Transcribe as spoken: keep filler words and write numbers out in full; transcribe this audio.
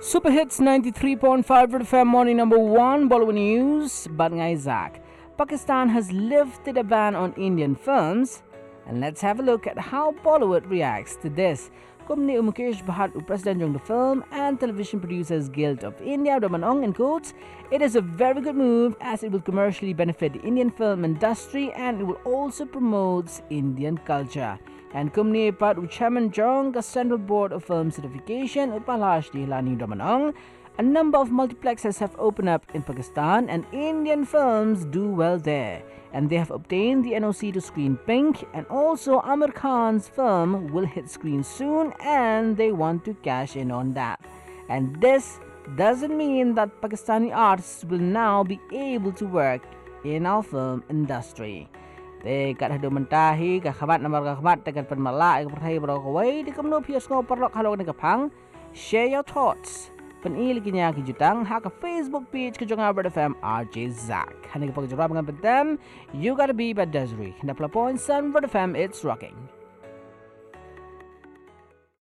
Super Hits ninety-three point five Red F M morning number one Bollywood news. But Isaac, Pakistan has lifted a ban on Indian films, and let's have a look at how Bollywood reacts to this. Company Mukesh Bhatt, President of the Film and Television Producers Guild of India, Ramanong in quotes, it is a very good move as it will commercially benefit the Indian film industry and it will also promote Indian culture. And Company Pat Chairman Jong, the Central Board of Film Certification, Upalash Dihlani Ramanong, a number of multiplexes have opened up in Pakistan and Indian films do well there. And they have obtained the N O C to screen Pink, and also Amir Khan's film will hit screen soon and they want to cash in on that. And this doesn't mean that Pakistani artists will now be able to work in our film industry. They got to mentahi kakabat na marakabat tekan penmalak pertai berokawai di kamno pias ngo perlok halok ni kapang. Share your thoughts. Penili kinya ki jutang ha ka Facebook page ke jonga Red F M R J Zak. Hani ka pagjarab ngan petem, you gotta be bad Desiree. Na point seven Red F M, it's rocking.